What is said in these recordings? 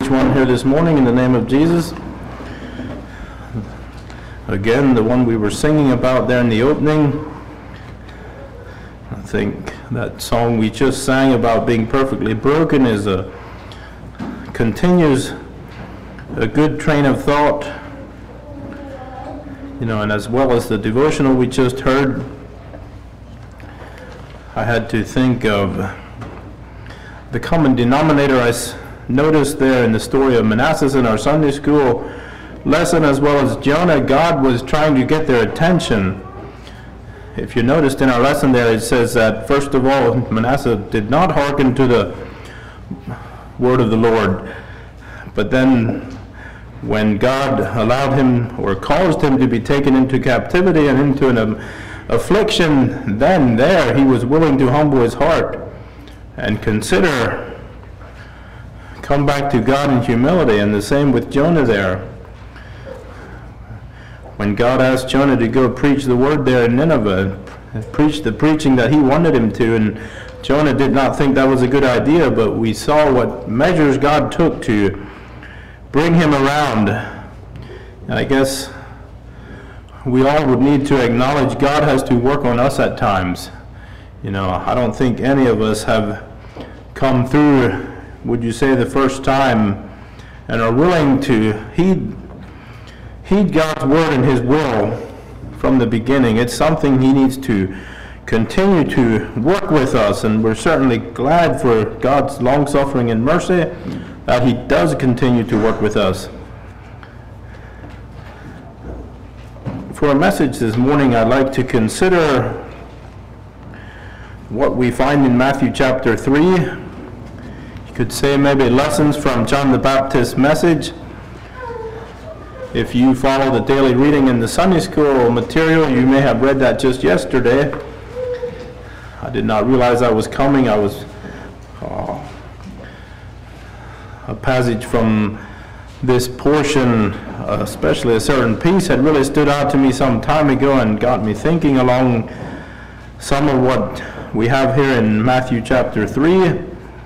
One here this morning in the name of Jesus. Again, the one we were singing about there in the opening. I think that song we just sang about being perfectly broken continues a good train of thought, and as well as the devotional we just heard, I had to think of the common denominator I noticed there in the story of Manasseh in our Sunday school lesson, as well as Jonah. God was trying to get their attention. If you noticed in our lesson there, it says that first of all, Manasseh did not hearken to the word of the Lord. But then when God allowed him or caused him to be taken into captivity and into an affliction, then there he was willing to humble his heart and come back to God in humility. And the same with Jonah there. When God asked Jonah to go preach the word there in Nineveh, preach the preaching that he wanted him to, and Jonah did not think that was a good idea, but we saw what measures God took to bring him around. And I guess we all would need to acknowledge God has to work on us at times. I don't think any of us have come through, would you say, the first time and are willing to heed God's word and his will from the beginning. It's something he needs to continue to work with us, and we're certainly glad for God's long-suffering and mercy that he does continue to work with us. For our message this morning, I'd like to consider what we find in Matthew chapter 3. You could say maybe lessons from John the Baptist's message. If you follow the daily reading in the Sunday school material, you may have read that just yesterday. I did not realize I was coming. A passage from this portion, especially a certain piece, had really stood out to me some time ago and got me thinking along some of what we have here in Matthew chapter 3.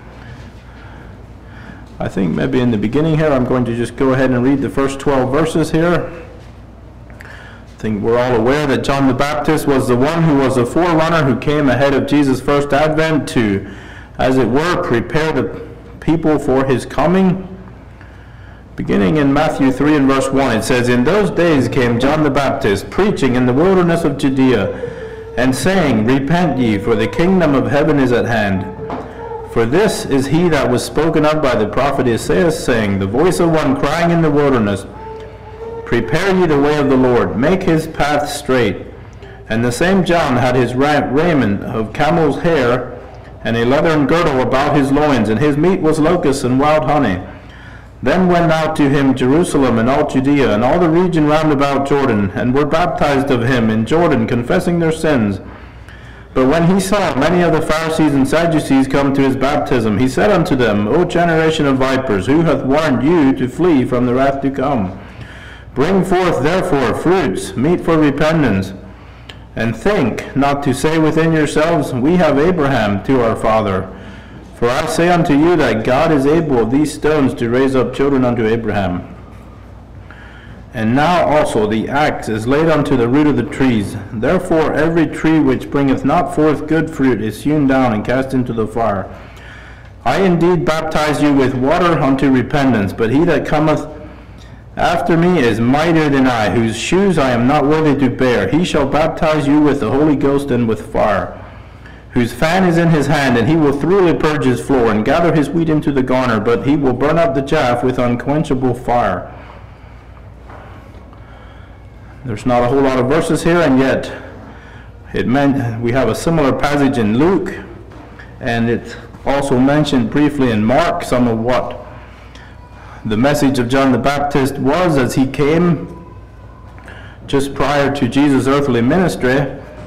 I think maybe in the beginning here, I'm going to just go ahead and read the first 12 verses here. I think we're all aware that John the Baptist was the one who was a forerunner who came ahead of Jesus' first advent to, as it were, prepare the people for his coming. Beginning in Matthew 3 and verse 1, it says, "In those days came John the Baptist, preaching in the wilderness of Judea, and saying, Repent ye, for the kingdom of heaven is at hand. For this is he that was spoken of by the prophet Isaiah, saying, The voice of one crying in the wilderness, Prepare ye the way of the Lord, make his path straight. And the same John had his raiment of camel's hair, and a leathern girdle about his loins, and his meat was locusts and wild honey. Then went out to him Jerusalem and all Judea, and all the region round about Jordan, and were baptized of him in Jordan, confessing their sins. But when he saw many of the Pharisees and Sadducees come to his baptism, he said unto them, O generation of vipers, who hath warned you to flee from the wrath to come? Bring forth therefore fruits, meet for repentance. And think not to say within yourselves, We have Abraham to our father. For I say unto you that God is able of these stones to raise up children unto Abraham. And now also the axe is laid unto the root of the trees. Therefore every tree which bringeth not forth good fruit is hewn down and cast into the fire. I indeed baptize you with water unto repentance, but he that cometh after me is mightier than I, whose shoes I am not worthy to bear. He shall baptize you with the Holy Ghost and with fire, whose fan is in his hand, and he will thoroughly purge his floor, and gather his wheat into the garner, but he will burn up the chaff with unquenchable fire. There's not a whole lot of verses here, and yet we have a similar passage in Luke, and it's also mentioned briefly in Mark, some of what the message of John the Baptist was as he came just prior to Jesus' earthly ministry.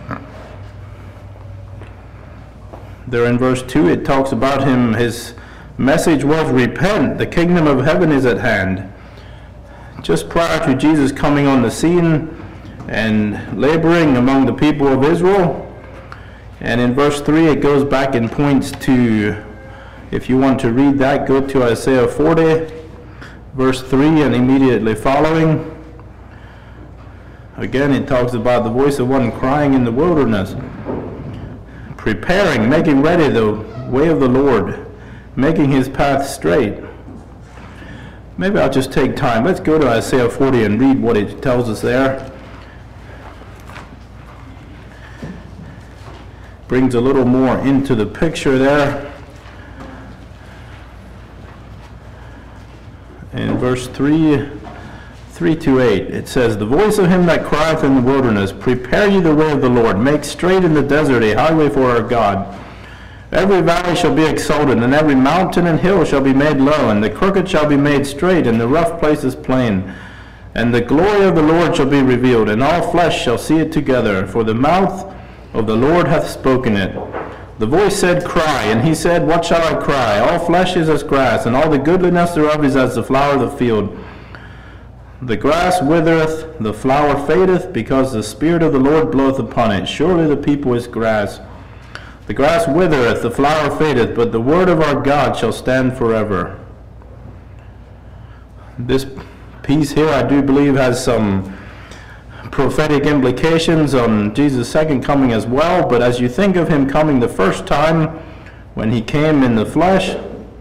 There in verse 2 it talks about him, his message was, Repent, the kingdom of heaven is at hand. Just prior to Jesus coming on the scene and laboring among the people of Israel. And in verse 3 it goes back and points to, if you want to read that, go to Isaiah 40. verse 3 and immediately following. Again, it talks about the voice of one crying in the wilderness, preparing, making ready the way of the Lord, making his path straight. Maybe I'll just take time. Let's go to Isaiah 40 and read what it tells us there. Brings a little more into the picture there. In verse 3 to 8, it says, "The voice of him that crieth in the wilderness, prepare ye the way of the Lord, make straight in the desert a highway for our God. Every valley shall be exalted, and every mountain and hill shall be made low, and the crooked shall be made straight, and the rough places plain. And the glory of the Lord shall be revealed, and all flesh shall see it together, for the mouth of the Lord hath spoken it. The voice said, Cry, and he said, What shall I cry? All flesh is as grass, and all the goodliness thereof is as the flower of the field. The grass withereth, the flower fadeth, because the Spirit of the Lord bloweth upon it. Surely the people is grass. The grass withereth, the flower fadeth, but the word of our God shall stand forever." This piece here, I do believe, has some prophetic implications on Jesus' second coming as well. But as you think of him coming the first time, when he came in the flesh,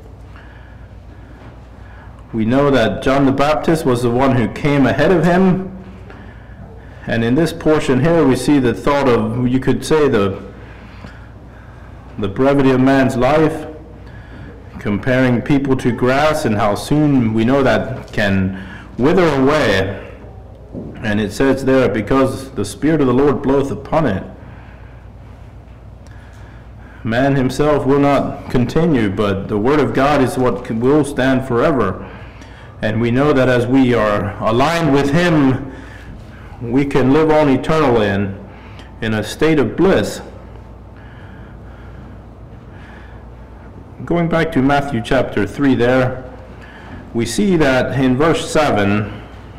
we know that John the Baptist was the one who came ahead of him. And in this portion here, we see the thought of, you could say, the brevity of man's life, comparing people to grass, and how soon we know that can wither away. And it says there, because the Spirit of the Lord bloweth upon it. Man himself will not continue, but the Word of God is what will stand forever. And we know that as we are aligned with him, we can live on eternally in a state of bliss. Going back to Matthew chapter 3 there, we see that in verse 7,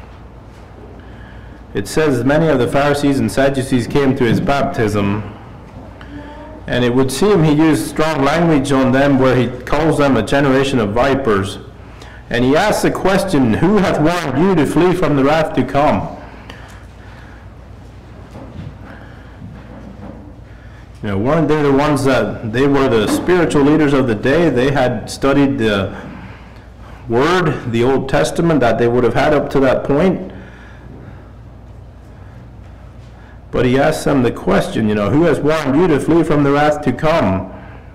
it says, "Many of the Pharisees and Sadducees came to his baptism." And it would seem he used strong language on them, where he calls them a generation of vipers. And he asks the question, "Who hath warned you to flee from the wrath to come?" You know, weren't they the ones that they were the spiritual leaders of the day? They had studied the Word, the Old Testament, that they would have had up to that point. But he asks them the question, who has warned you to flee from the wrath to come?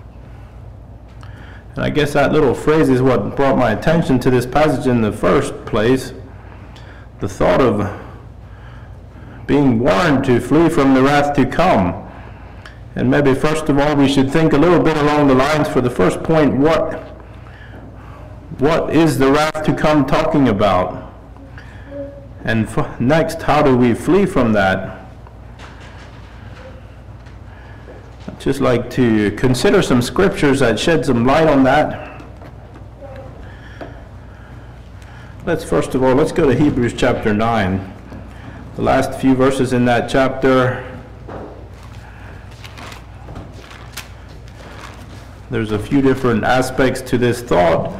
And I guess that little phrase is what brought my attention to this passage in the first place. The thought of being warned to flee from the wrath to come. And maybe first of all we should think a little bit along the lines for the first point, what is the wrath to come talking about? And next, how do we flee from that? I'd just like to consider some scriptures that shed some light on that. First of all, let's go to Hebrews chapter 9. The last few verses in that chapter. There's a few different aspects to this thought.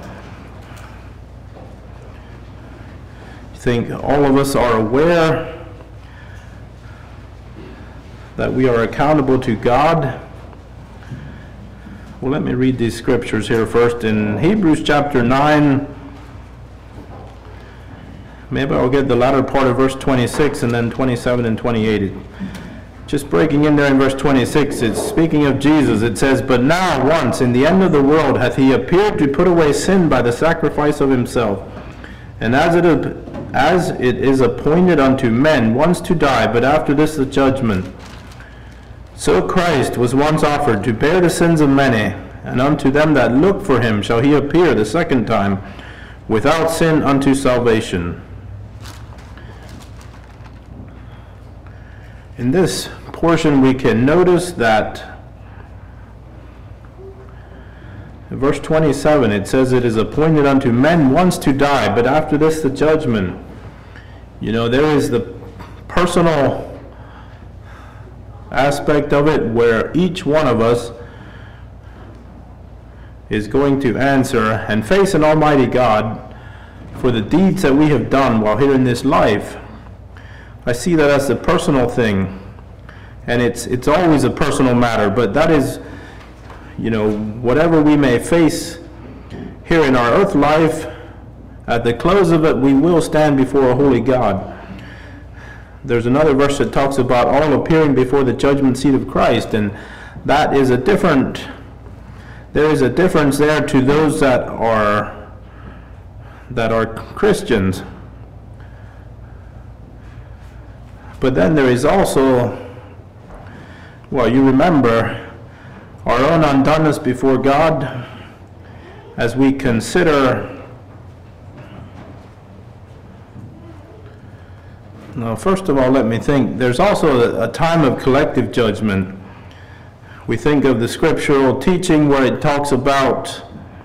I think all of us are aware that we are accountable to God. Well, let me read these scriptures here first. In Hebrews chapter 9, maybe I'll get the latter part of verse 26 and then 27 and 28. Just breaking in there in verse 26, it's speaking of Jesus. It says, "But now once in the end of the world hath he appeared to put away sin by the sacrifice of himself. And as it is appointed unto men once to die, but after this the judgment. So Christ was once offered to bear the sins of many, and unto them that look for him shall he appear the second time, without sin unto salvation." In this portion we can notice that in verse 27 it says, "It is appointed unto men once to die, but after this the judgment." There is the personal aspect of it where each one of us is going to answer and face an almighty God for the deeds that we have done while here in this life. I see that as a personal thing, and it's always a personal matter, but that is, whatever we may face here in our earth life, at the close of it, we will stand before a holy God. There's another verse that talks about all appearing before the judgment seat of Christ, and that is there is a difference there to those that are Christians. But then there is also, you remember our own undoneness before God as we consider. Now, first of all, let me think. There's also a time of collective judgment. We think of the scriptural teaching where it talks about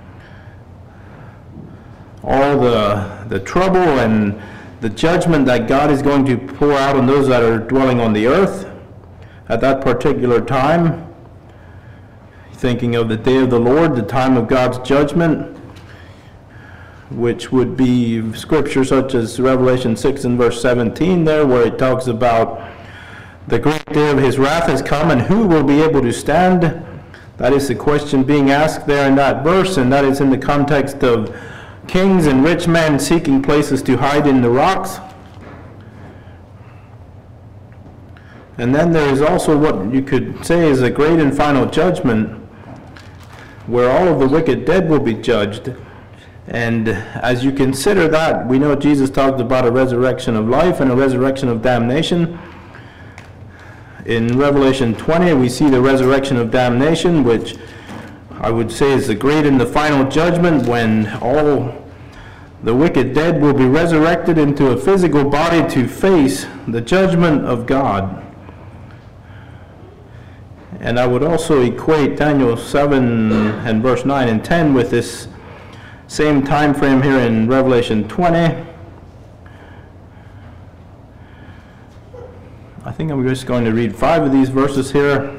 all the trouble and the judgment that God is going to pour out on those that are dwelling on the earth at that particular time. Thinking of the day of the Lord, the time of God's judgment, which would be scripture such as Revelation 6 and verse 17 there, where it talks about the great day of his wrath has come, and who will be able to stand? That is the question being asked there in that verse, and that is in the context of kings and rich men seeking places to hide in the rocks. And then there is also what you could say is a great and final judgment, where all of the wicked dead will be judged. And as you consider that, we know Jesus talked about a resurrection of life and a resurrection of damnation. In Revelation 20, we see the resurrection of damnation, which I would say is the great and the final judgment, when all the wicked dead will be resurrected into a physical body to face the judgment of God. And I would also equate Daniel 7 and verse 9 and 10 with this same time frame here in Revelation 20. I think I'm just going to read 5 of these verses here.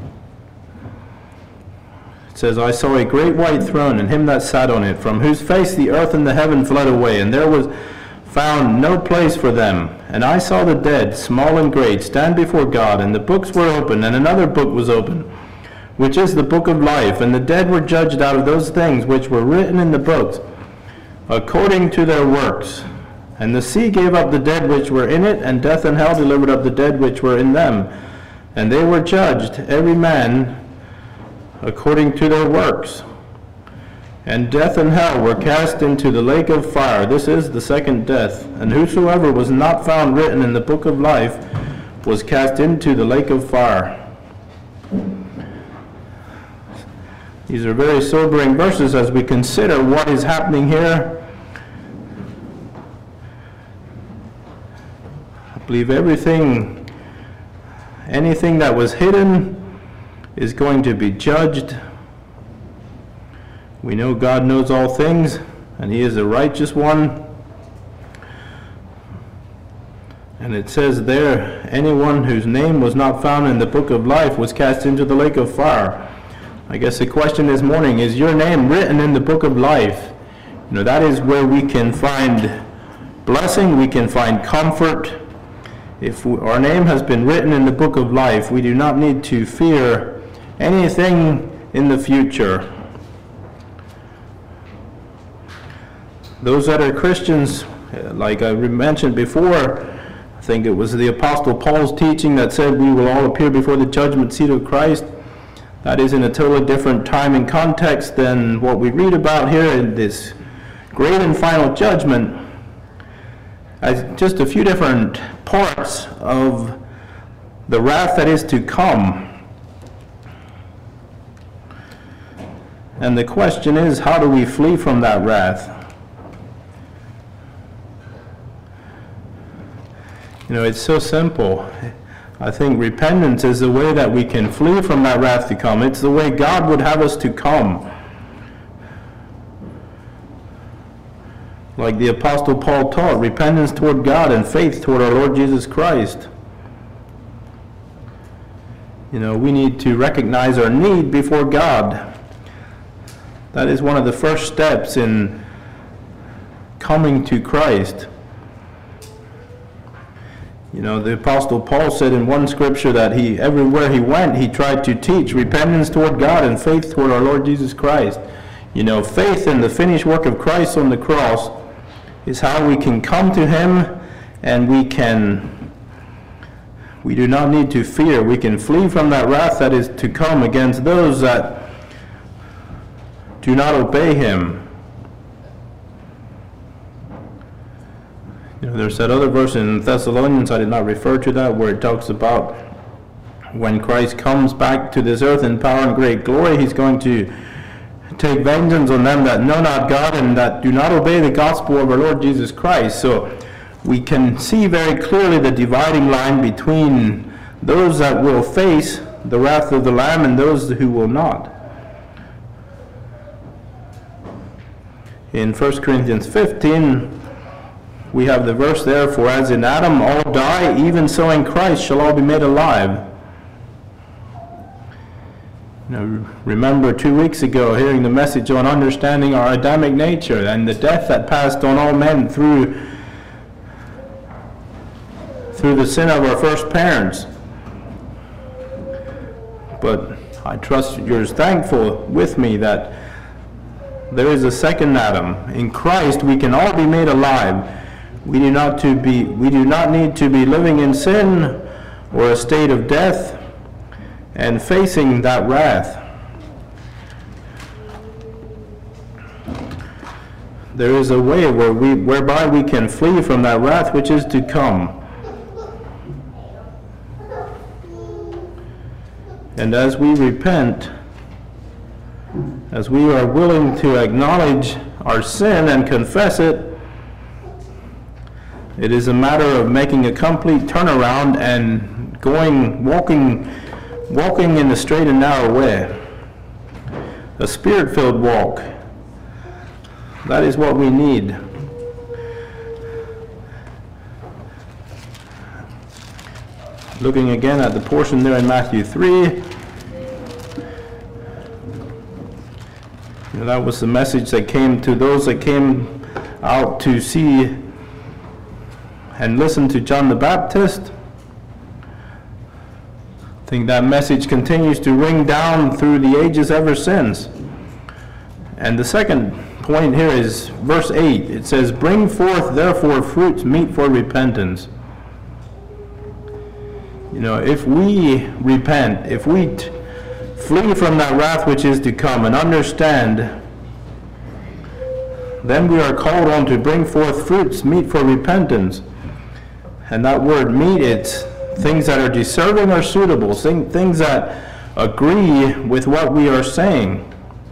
It says, I saw a great white throne, and him that sat on it, from whose face the earth and the heaven fled away, and there was found no place for them. And I saw the dead, small and great, stand before God, and the books were opened, and another book was opened, which is the book of life. And the dead were judged out of those things which were written in the books, according to their works. And the sea gave up the dead which were in it, and death and hell delivered up the dead which were in them. And they were judged, every man according to their works. And death and hell were cast into the lake of fire. This is the second death. And whosoever was not found written in the book of life was cast into the lake of fire. These are very sobering verses as we consider what is happening here. I believe anything that was hidden is going to be judged. We know God knows all things, and He is a righteous one. And it says there, anyone whose name was not found in the book of life was cast into the lake of fire. I guess the question this morning, is your name written in the book of life? That is where we can find blessing, we can find comfort. If our name has been written in the book of life, we do not need to fear anything in the future. Those that are Christians, like I mentioned before, I think it was the Apostle Paul's teaching that said we will all appear before the judgment seat of Christ. That is in a totally different time and context than what we read about here in this great and final judgment, as just a few different parts of the wrath that is to come. And the question is, how do we flee from that wrath? It's so simple. I think repentance is the way that we can flee from that wrath to come. It's the way God would have us to come. Like the Apostle Paul taught, repentance toward God and faith toward our Lord Jesus Christ. We need to recognize our need before God. That is one of the first steps in coming to Christ. You know, the Apostle Paul said in one scripture that everywhere he went, he tried to teach repentance toward God and faith toward our Lord Jesus Christ. You know, faith in the finished work of Christ on the cross is how we can come to him, and we do not need to fear. We can flee from that wrath that is to come against those that do not obey him. You know, there's that other verse in Thessalonians, I did not refer to that, where it talks about when Christ comes back to this earth in power and great glory, he's going to take vengeance on them that know not God and that do not obey the gospel of our Lord Jesus Christ. So we can see very clearly the dividing line between those that will face the wrath of the Lamb and those who will not. In 1 Corinthians 15, we have the verse there, for as in Adam all die, even so in Christ shall all be made alive. You remember 2 weeks ago hearing the message on understanding our Adamic nature and the death that passed on all men through the sin of our first parents. But I trust you're thankful with me that there is a second Adam. In Christ we can all be made alive. We do not need to be living in sin or a state of death and facing that wrath. There is a way whereby we can flee from that wrath which is to come. And as we repent, as we are willing to acknowledge our sin and confess it, it is a matter of making a complete turnaround and walking in the straight and narrow way. A spirit-filled walk. That is what we need. Looking again at the portion there in Matthew 3. That was the message that came to those that came out to see and listen to John the Baptist. I think that message continues to ring down through the ages ever since. And the second point here is verse 8. It says, bring forth therefore fruits meet for repentance. You know, if we repent, if we flee from that wrath which is to come and understand, then we are called on to bring forth fruits meet for repentance. And that word meet, it's things that are deserving or suitable, things that agree with what we are saying.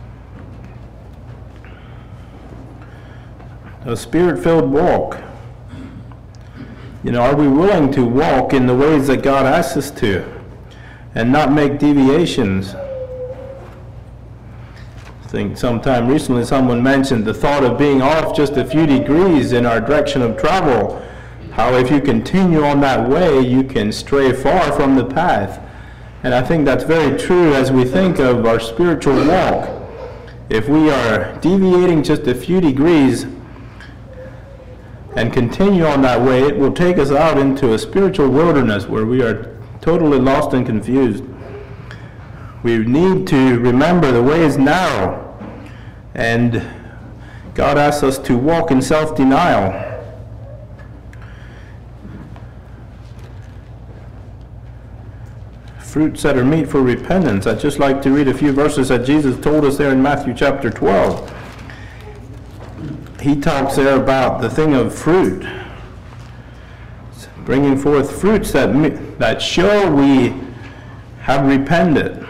A spirit-filled walk. You know, are we willing to walk in the ways that God asks us to and not make deviations? I think sometime recently someone mentioned the thought of being off just a few degrees in our direction of travel. How if you continue on that way, you can stray far from the path. And I think that's very true as we think of our spiritual walk. If we are deviating just a few degrees and continue on that way, it will take us out into a spiritual wilderness where we are totally lost and confused. We need to remember the way is narrow, and God asks us to walk in self-denial. Fruits that are meet for repentance. I'd just like to read a few verses that Jesus told us there in Matthew chapter 12. He talks there about the thing of fruit. Bringing forth fruits that show we have repented.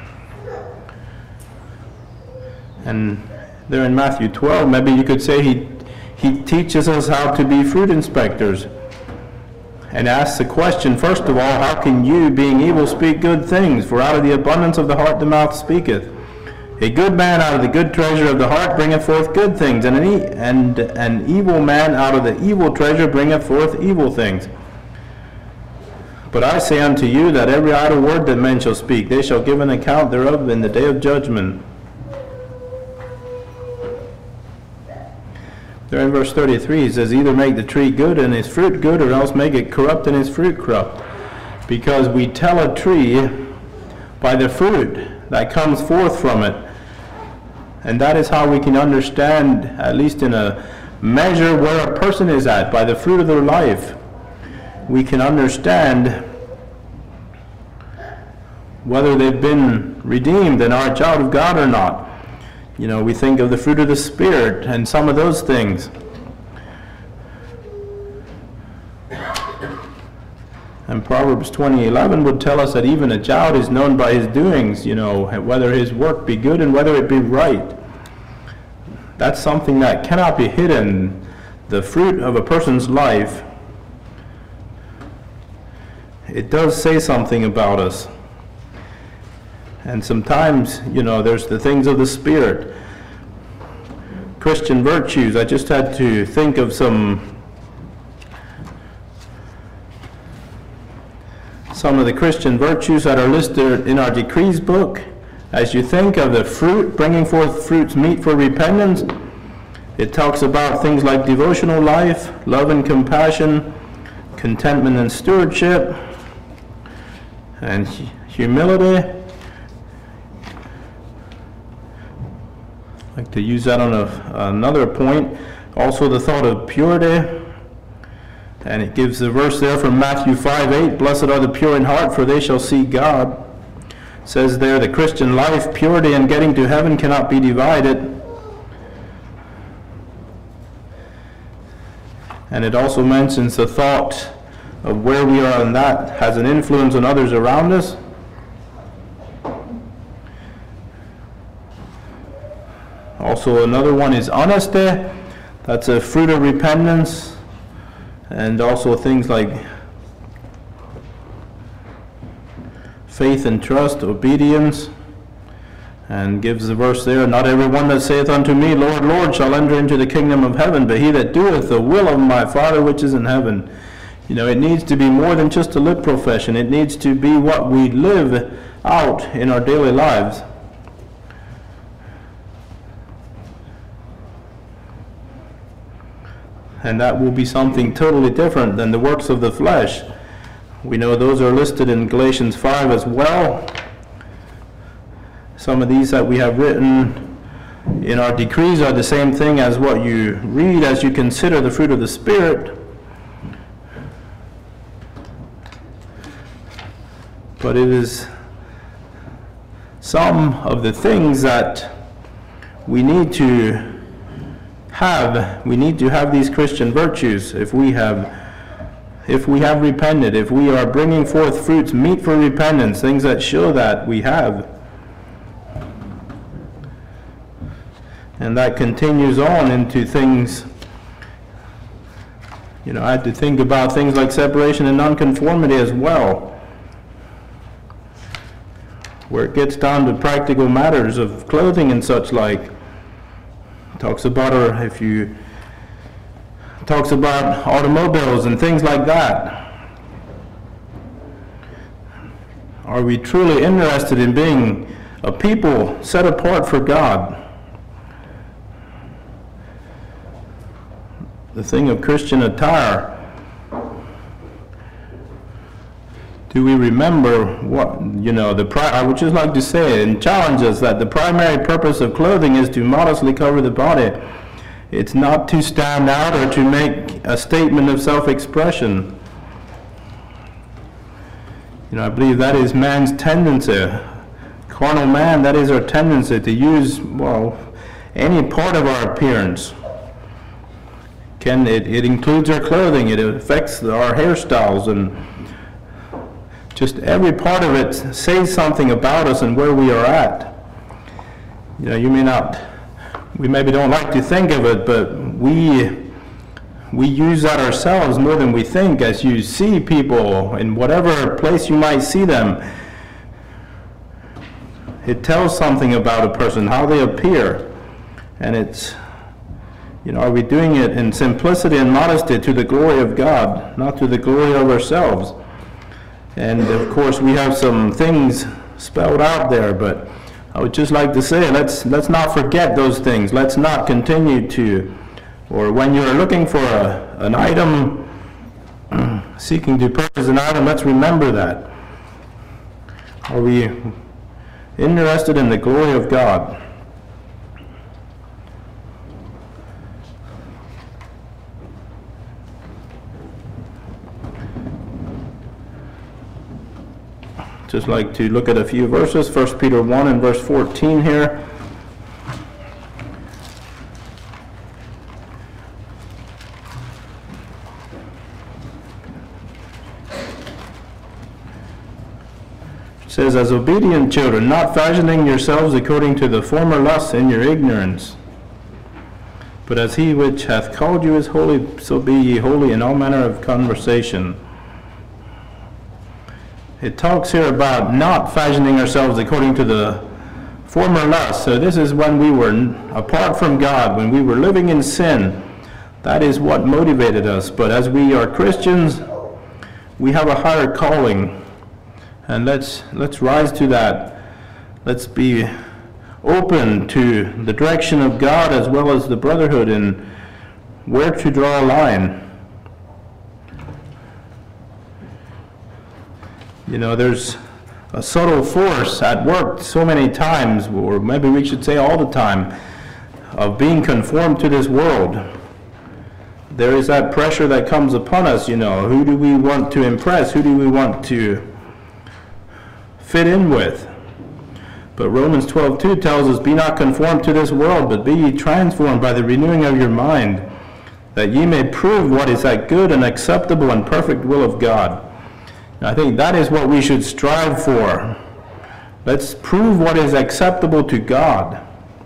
And there in Matthew 12, maybe you could say he teaches us how to be fruit inspectors. And asks the question, first of all, how can you, being evil, speak good things? For out of the abundance of the heart the mouth speaketh. A good man out of the good treasure of the heart bringeth forth good things, and an evil man out of the evil treasure bringeth forth evil things. But I say unto you that every idle word that men shall speak, they shall give an account thereof in the day of judgment. There in verse 33, he says, either make the tree good and its fruit good, or else make it corrupt and its fruit corrupt. Because we tell a tree by the fruit that comes forth from it. And that is how we can understand, at least in a measure, where a person is at, by the fruit of their life. We can understand whether they've been redeemed and are a child of God or not. You know, we think of the fruit of the Spirit and some of those things. And Proverbs 20:11 would tell us that even a child is known by his doings, you know, whether his work be good and whether it be right. That's something that cannot be hidden. The fruit of a person's life, it does say something about us. And sometimes, you know, there's the things of the Spirit. Christian virtues. I just had to think of some of the Christian virtues that are listed in our decrees book. As you think of the fruit, bringing forth fruits meet for repentance, it talks about things like devotional life, love and compassion, contentment and stewardship, and humility. I'd like to use that on another point. Also the thought of purity. And it gives the verse there from Matthew 5:8, blessed are the pure in heart, for they shall see God. It says there, the Christian life, purity and getting to heaven cannot be divided. And it also mentions the thought of where we are, and that has an influence on others around us. Also another one is honesty. That's a fruit of repentance. And also things like faith and trust, obedience. And gives the verse there, not every one that saith unto me, Lord, Lord, shall enter into the kingdom of heaven, but he that doeth the will of my Father which is in heaven. You know, it needs to be more than just a lip profession. It needs to be what we live out in our daily lives. And that will be something totally different than the works of the flesh. We know those are listed in Galatians 5 as well. Some of these that we have written in our decrees are the same thing as what you read as you consider the fruit of the Spirit. But it is some of the things that we need to have. We need to have these Christian virtues. If we have repented, if we are bringing forth fruits meet for repentance, things that show that we have. And that continues on into things, you know, I had to think about things like separation and nonconformity as well, where it gets down to practical matters of clothing and such like. Talks about talks about automobiles and things like that. Are we truly interested in being a people set apart for God? The thing of Christian attire. Do we remember what, you know, I would just like to say and challenge us that the primary purpose of clothing is to modestly cover the body. It's not to stand out or to make a statement of self-expression. You know, I believe that is man's tendency. Carnal man, that is our tendency to use, well, any part of our appearance. It includes our clothing, it affects our hairstyles, and just every part of it says something about us and where we are at. You know, we maybe don't like to think of it, but we use that ourselves more than we think. As you see people in whatever place you might see them, it tells something about a person, how they appear. And it's, you know, are we doing it in simplicity and modesty to the glory of God, not to the glory of ourselves? And of course we have some things spelled out there, but I would just like to say, let's not forget those things. Let's not continue to Or when you're looking for an item, seeking to purchase an item, let's remember that. Are we interested in the glory of God? Just like to look at a few verses. 1 Peter 1 and verse 14 here. It says, as obedient children, not fashioning yourselves according to the former lusts in your ignorance, but as he which hath called you is holy, so be ye holy in all manner of conversation. It talks here about not fashioning ourselves according to the former lusts. So this is when we were apart from God, when we were living in sin. That is what motivated us. But as we are Christians, we have a higher calling. And let's rise to that. Let's be open to the direction of God as well as the brotherhood and where to draw a line. You know, there's a subtle force at work so many times, or maybe we should say all the time, of being conformed to this world. There is that pressure that comes upon us, you know. Who do we want to impress? Who do we want to fit in with? But Romans 12:2 tells us, be not conformed to this world, but be ye transformed by the renewing of your mind, that ye may prove what is that good and acceptable and perfect will of God. I think that is what we should strive for. Let's prove what is acceptable to God.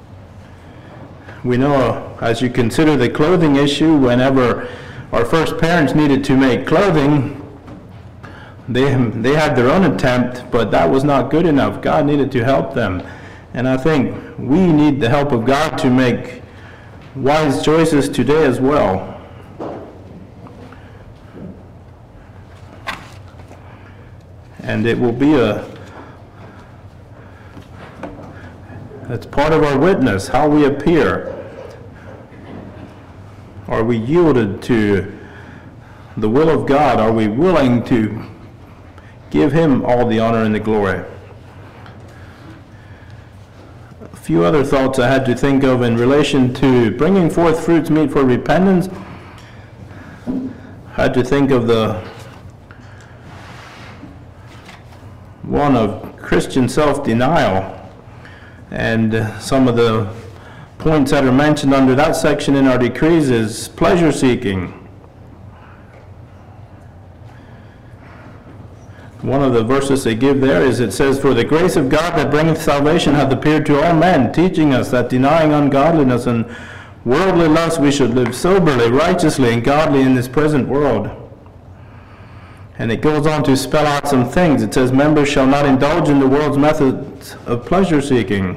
We know, as you consider the clothing issue, whenever our first parents needed to make clothing, they had their own attempt, but that was not good enough. God needed to help them. And I think we need the help of God to make wise choices today as well. And it will be that's part of our witness, how we appear. Are we yielded to the will of God? Are we willing to give Him all the honor and the glory? A few other thoughts I had to think of in relation to bringing forth fruits meet for repentance. I had to think of the one of Christian self-denial, and some of the points that are mentioned under that section in our decrees is pleasure seeking. One of the verses they give there is, it says, for the grace of God that bringeth salvation hath appeared to all men, teaching us that denying ungodliness and worldly lust we should live soberly, righteously, and godly in this present world. And it goes on to spell out some things. It says, members shall not indulge in the world's methods of pleasure seeking.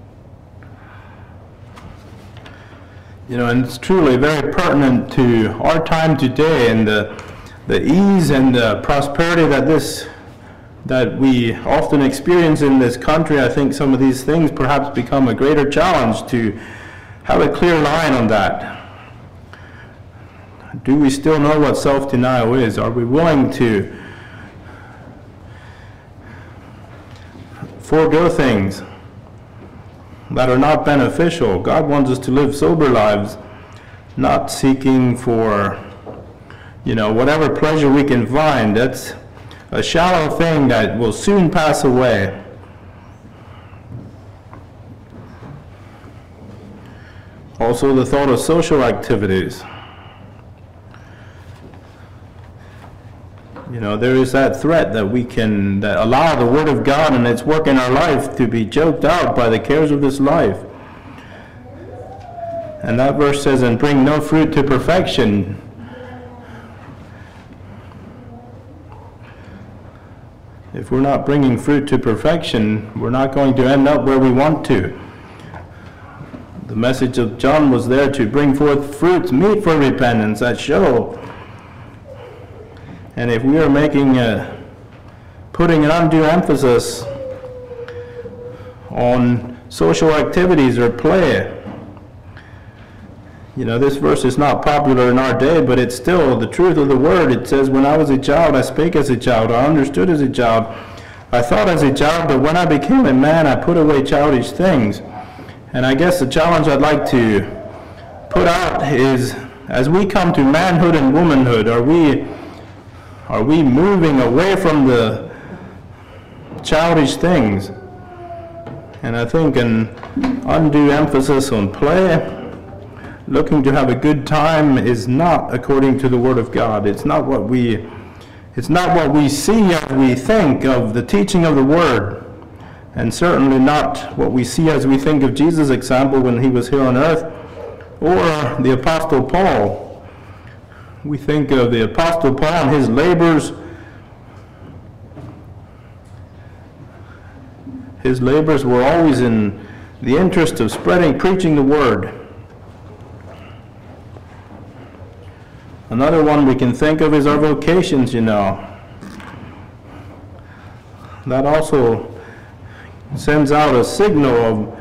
You know, and it's truly very pertinent to our time today, and the ease and the prosperity that we often experience in this country. I think some of these things perhaps become a greater challenge to have a clear line on that. Do we still know what self-denial is? Are we willing to forego things that are not beneficial? God wants us to live sober lives, not seeking for, you know, whatever pleasure we can find. That's a shallow thing that will soon pass away. Also, the thought of social activities. You know, there is that threat that we can allow the Word of God and its work in our life to be choked out by the cares of this life. And that verse says, and bring no fruit to perfection. If we're not bringing fruit to perfection, we're not going to end up where we want to. The message of John was there to bring forth fruits meet for repentance that show. And if we are putting an undue emphasis on social activities or play, This verse is not popular in our day, but it's still the truth of the word. It says, when I was a child, I spake as a child, I understood as a child, I thought as a child, but when I became a man, I put away childish things. And I guess the challenge I'd like to put out is, as we come to manhood and womanhood, are we moving away from the childish things? And I think an undue emphasis on play, looking to have a good time, is not according to the Word of God. It's not what we see as we think of the teaching of the Word, and certainly not what we see as we think of Jesus' example when he was here on earth, or the Apostle Paul. We think of the Apostle Paul and his labors. His labors were always in the interest of preaching the Word. Another one we can think of is our vocations, That also sends out a signal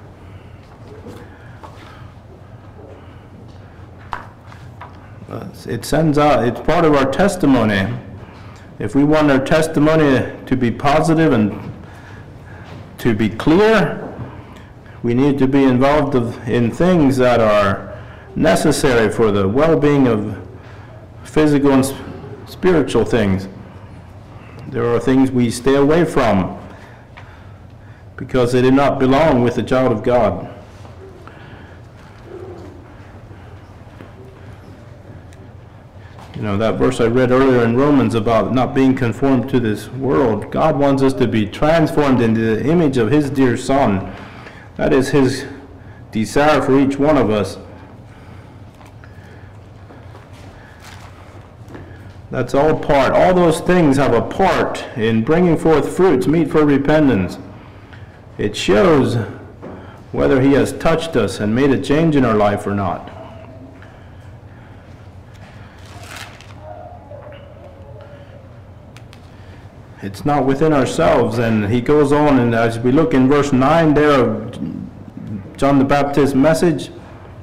of, it's part of our testimony. If we want our testimony to be positive and to be clear, we need to be involved in things that are necessary for the well-being of physical and spiritual things. There are things we stay away from because they do not belong with the child of God. That verse I read earlier in Romans about not being conformed to this world. God wants us to be transformed into the image of his dear Son. That is his desire for each one of us. That's all those things have a part in bringing forth fruits meet for repentance. It shows whether he has touched us and made a change in our life or not. It's not within ourselves, and he goes on, and as we look in verse 9 there of John the Baptist's message,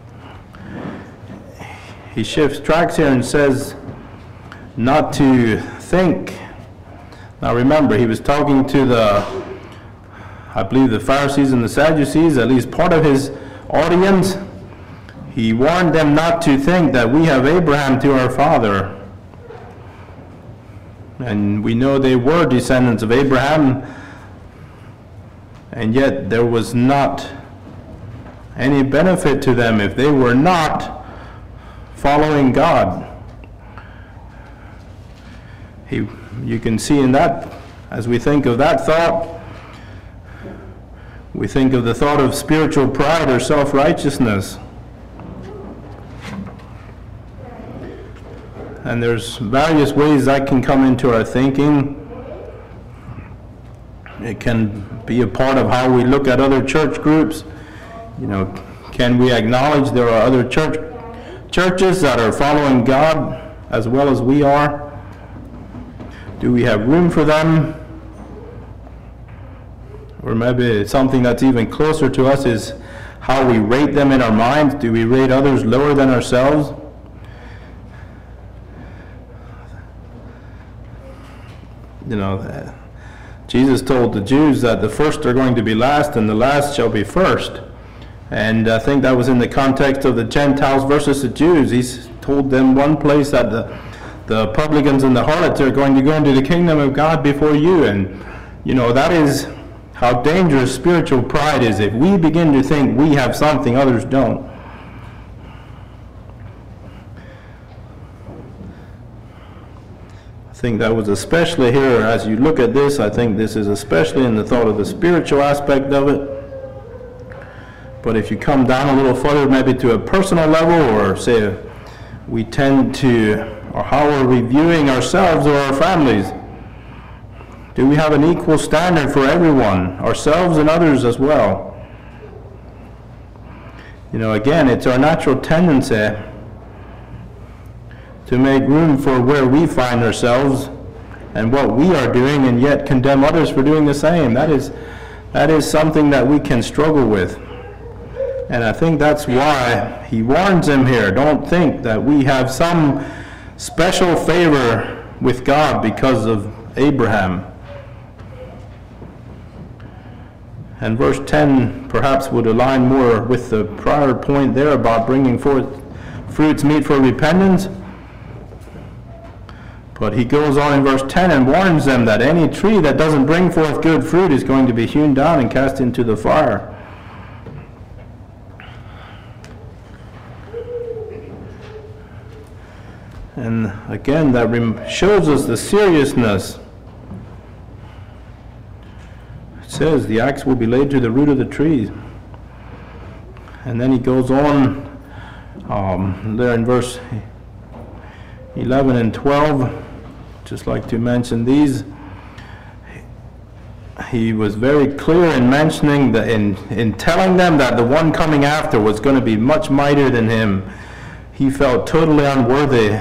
he shifts tracks here and says, not to think. Now remember, he was talking to I believe the Pharisees and the Sadducees, at least part of his audience. He warned them not to think that we have Abraham to our father. And we know they were descendants of Abraham, and yet there was not any benefit to them if they were not following God. You can see in that, as we think of that thought, we think of the thought of spiritual pride or self-righteousness. And there's various ways that can come into our thinking. It can be a part of how we look at other church groups. Can we acknowledge there are other churches that are following God as well as we are? Do we have room for them? Or maybe something that's even closer to us is how we rate them in our minds. Do we rate others lower than ourselves? Jesus told the Jews that the first are going to be last and the last shall be first. And I think that was in the context of the Gentiles versus the Jews. He's told them one place that the publicans and the harlots are going to go into the kingdom of God before you. And, that is how dangerous spiritual pride is. If we begin to think we have something others don't. I think that was especially here, as you look at this, I think this is especially in the thought of the spiritual aspect of it. But if you come down a little further, maybe to a personal level, or say we tend to, or how we're reviewing ourselves or our families. Do we have an equal standard for everyone, ourselves and others as well? Again, it's our natural tendency to make room for where we find ourselves and what we are doing, and yet condemn others for doing the same. That is something that we can struggle with. And I think that's why he warns him here. Don't think that we have some special favor with God because of Abraham. And verse 10 perhaps would align more with the prior point there about bringing forth fruits meet for repentance. But he goes on in verse 10 and warns them that any tree that doesn't bring forth good fruit is going to be hewn down and cast into the fire. And again, that shows us the seriousness. It says the axe will be laid to the root of the tree. And then he goes on there in verse 11 and 12. Just like to mention these. He was very clear in mentioning that in telling them that the one coming after was going to be much mightier than him. He felt totally unworthy.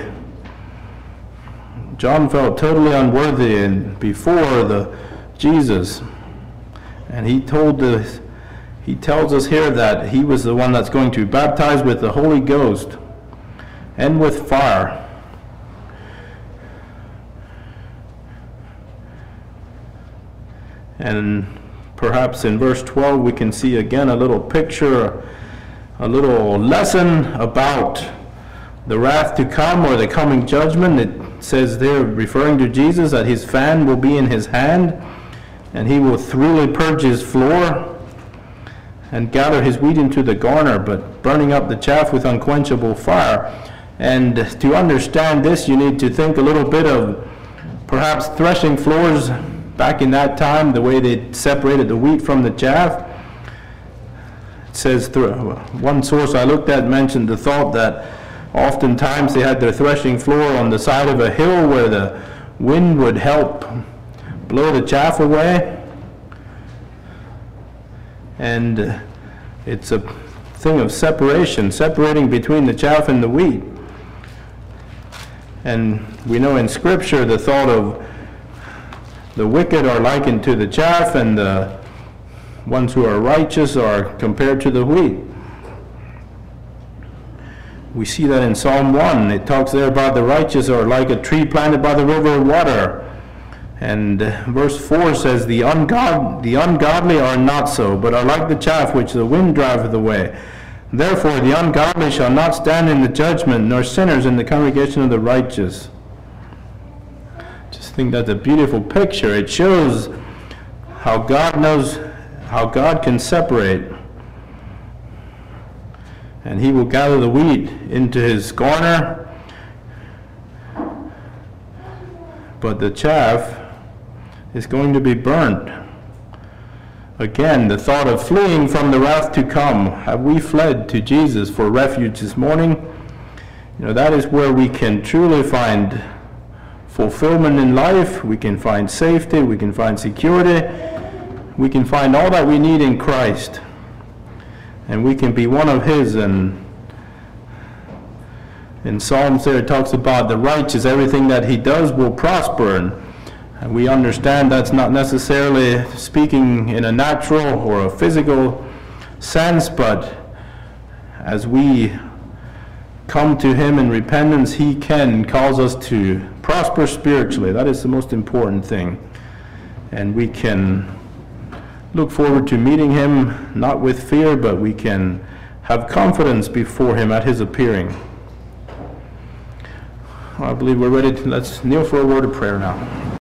John felt totally unworthy before Jesus. And he tells us here that he was the one that's going to baptize with the Holy Ghost and with fire. And perhaps in verse 12 we can see again a little picture, a little lesson about the wrath to come or the coming judgment. It says there, referring to Jesus, that his fan will be in his hand, and he will thoroughly purge his floor and gather his wheat into the garner, but burning up the chaff with unquenchable fire. And to understand this, you need to think a little bit of perhaps threshing floors back in that time, the way they separated the wheat from the chaff. It says, one source I looked at mentioned the thought that oftentimes they had their threshing floor on the side of a hill where the wind would help blow the chaff away. And it's a thing of separation, separating between the chaff and the wheat. And we know in Scripture the thought of the wicked are likened to the chaff, and the ones who are righteous are compared to the wheat. We see that in Psalm 1. It talks there about the righteous are like a tree planted by the river of water. And verse 4 says, the ungodly are not so, but are like the chaff which the wind driveth away. Therefore the ungodly shall not stand in the judgment, nor sinners in the congregation of the righteous. I think that's a beautiful picture. It shows how God knows, how God can separate. And he will gather the wheat into his garner, but the chaff is going to be burnt. Again, the thought of fleeing from the wrath to come. Have we fled to Jesus for refuge this morning? That is where we can truly find fulfillment in life. We can find safety, we can find security, we can find all that we need in Christ, and we can be one of his. And in Psalms there it talks about the righteous, everything that he does will prosper, and we understand that's not necessarily speaking in a natural or a physical sense, but as we come to him in repentance, he can cause us to prosper spiritually. That is the most important thing. And we can look forward to meeting him, not with fear, but we can have confidence before him at his appearing. I believe we're ready to, let's kneel for a word of prayer now.